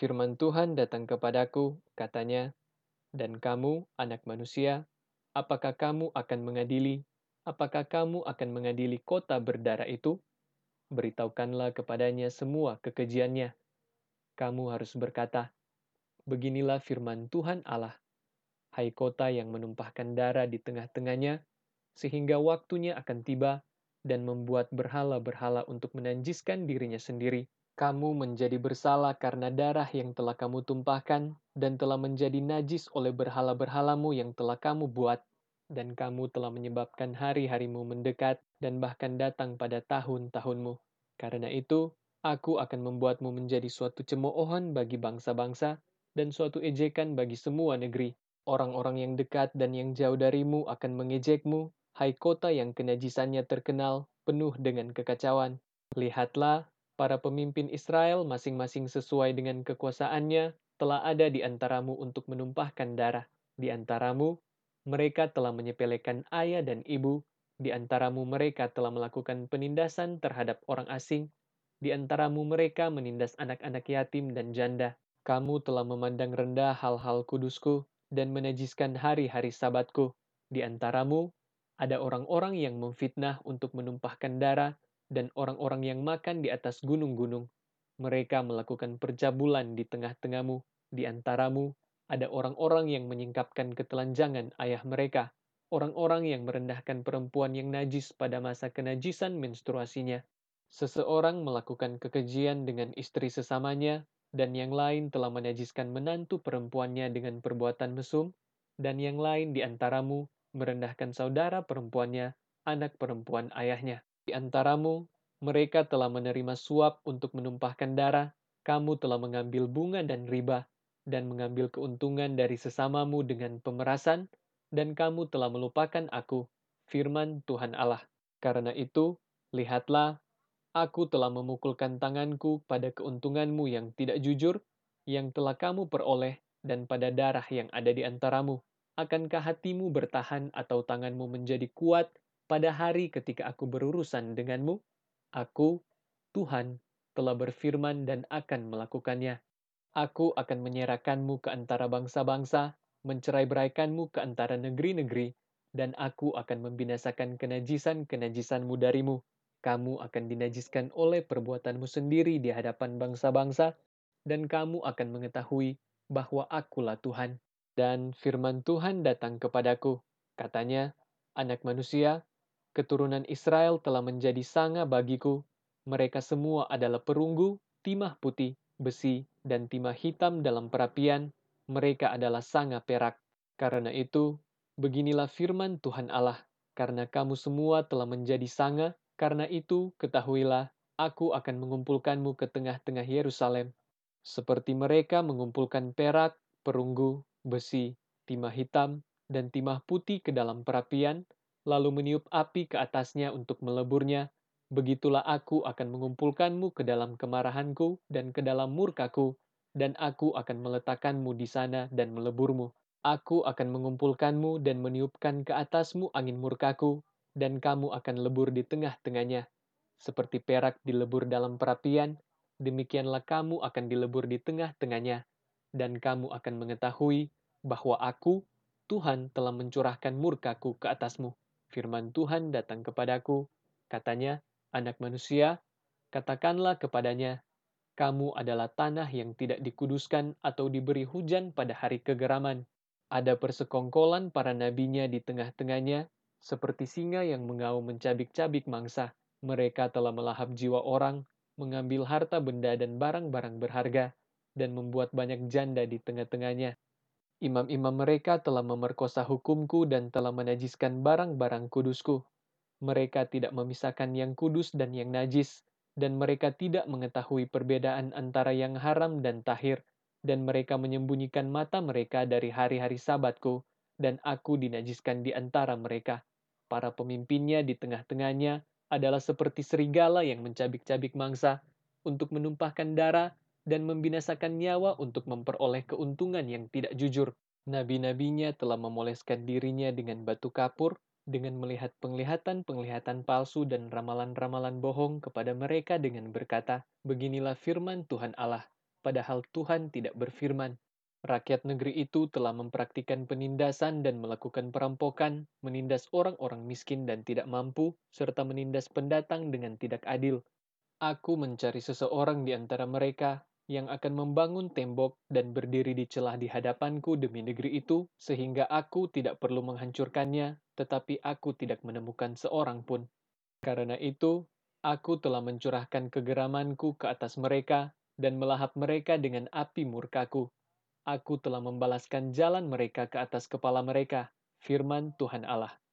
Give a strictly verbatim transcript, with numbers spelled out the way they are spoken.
firman Tuhan datang kepadaku, katanya, "Dan kamu, anak manusia, apakah kamu akan mengadili? Apakah kamu akan mengadili kota berdarah itu? Beritahukanlah kepadanya semua kekejiannya. Kamu harus berkata, beginilah firman Tuhan Allah, hai kota yang menumpahkan darah di tengah-tengahnya, sehingga waktunya akan tiba dan membuat berhala-berhala untuk menanjiskan dirinya sendiri. Kamu menjadi bersalah karena darah yang telah kamu tumpahkan dan telah menjadi najis oleh berhala-berhalamu yang telah kamu buat. Dan kamu telah menyebabkan hari-harimu mendekat dan bahkan datang pada tahun-tahunmu. Karena itu, aku akan membuatmu menjadi suatu cemoohan bagi bangsa-bangsa dan suatu ejekan bagi semua negeri. Orang-orang yang dekat dan yang jauh darimu akan mengejekmu, hai kota yang kenajisannya terkenal, penuh dengan kekacauan. Lihatlah, para pemimpin Israel masing-masing sesuai dengan kekuasaannya telah ada di antaramu untuk menumpahkan darah. Di antaramu, mereka telah menyepelekan ayah dan ibu. Di antaramu mereka telah melakukan penindasan terhadap orang asing. Di antaramu mereka menindas anak-anak yatim dan janda. Kamu telah memandang rendah hal-hal kudusku dan menajiskan hari-hari sabatku. Di antaramu, ada orang-orang yang memfitnah untuk menumpahkan darah dan orang-orang yang makan di atas gunung-gunung. Mereka melakukan percabulan di tengah-tengahmu. Di antaramu, ada orang-orang yang menyingkapkan ketelanjangan ayah mereka. Orang-orang yang merendahkan perempuan yang najis pada masa kenajisan menstruasinya. Seseorang melakukan kekejian dengan istri sesamanya, dan yang lain telah menajiskan menantu perempuannya dengan perbuatan mesum, dan yang lain di antaramu merendahkan saudara perempuannya, anak perempuan ayahnya. Di antaramu, mereka telah menerima suap untuk menumpahkan darah, kamu telah mengambil bunga dan riba, dan mengambil keuntungan dari sesamamu dengan pemerasan, dan kamu telah melupakan aku, firman Tuhan Allah. Karena itu, lihatlah, aku telah memukulkan tanganku pada keuntunganmu yang tidak jujur, yang telah kamu peroleh, dan pada darah yang ada di antaramu. Akankah hatimu bertahan atau tanganmu menjadi kuat pada hari ketika aku berurusan denganmu? Aku, Tuhan, telah berfirman dan akan melakukannya. Aku akan menyerahkanmu ke antara bangsa-bangsa, mencerai-beraikanmu ke antara negeri-negeri, dan aku akan membinasakan kenajisan-kenajisanmu darimu. Kamu akan dinajiskan oleh perbuatanmu sendiri di hadapan bangsa-bangsa, dan kamu akan mengetahui bahwa akulah Tuhan. Dan firman Tuhan datang kepadaku, katanya, anak manusia, keturunan Israel telah menjadi sanga bagiku. Mereka semua adalah perunggu, timah putih, besi, dan timah hitam dalam perapian. Mereka adalah sanga perak. Karena itu, beginilah firman Tuhan Allah, karena kamu semua telah menjadi sanga, karena itu ketahuilah, aku akan mengumpulkanmu ke tengah-tengah Yerusalem. Seperti mereka mengumpulkan perak, perunggu, besi, timah hitam, dan timah putih ke dalam perapian, lalu meniup api ke atasnya untuk meleburnya, begitulah aku akan mengumpulkanmu ke dalam kemarahanku dan ke dalam murkaku, dan aku akan meletakkanmu di sana dan meleburmu. Aku akan mengumpulkanmu dan meniupkan ke atasmu angin murkaku, dan kamu akan lebur di tengah-tengahnya. Seperti perak dilebur dalam perapian, demikianlah kamu akan dilebur di tengah-tengahnya, dan kamu akan mengetahui bahwa aku, Tuhan, telah mencurahkan murkaku ke atasmu. Firman Tuhan datang kepadaku, katanya, anak manusia, katakanlah kepadanya, kamu adalah tanah yang tidak dikuduskan atau diberi hujan pada hari kegeraman. Ada persekongkolan para nabinya di tengah-tengahnya, seperti singa yang mengaum mencabik-cabik mangsa. Mereka telah melahap jiwa orang, mengambil harta benda dan barang-barang berharga, dan membuat banyak janda di tengah-tengahnya. Imam-imam mereka telah memerkosa hukumku dan telah menajiskan barang-barang kudusku. Mereka tidak memisahkan yang kudus dan yang najis, dan mereka tidak mengetahui perbedaan antara yang haram dan tahir, dan mereka menyembunyikan mata mereka dari hari-hari sabatku, dan aku dinajiskan di antara mereka. Para pemimpinnya di tengah-tengahnya adalah seperti serigala yang mencabik-cabik mangsa, untuk menumpahkan darah, dan membinasakan nyawa untuk memperoleh keuntungan yang tidak jujur. Nabi-nabinya telah memoleskan dirinya dengan batu kapur, dengan melihat penglihatan-penglihatan palsu dan ramalan-ramalan bohong kepada mereka dengan berkata, beginilah firman Tuhan Allah, padahal Tuhan tidak berfirman. Rakyat negeri itu telah mempraktikkan penindasan dan melakukan perampokan, menindas orang-orang miskin dan tidak mampu, serta menindas pendatang dengan tidak adil. Aku mencari seseorang di antara mereka yang akan membangun tembok dan berdiri di celah di hadapanku demi negeri itu, sehingga aku tidak perlu menghancurkannya, tetapi aku tidak menemukan seorang pun. Karena itu, aku telah mencurahkan kegeramanku ke atas mereka dan melahap mereka dengan api murkaku. Aku telah membalaskan jalan mereka ke atas kepala mereka, firman Tuhan Allah.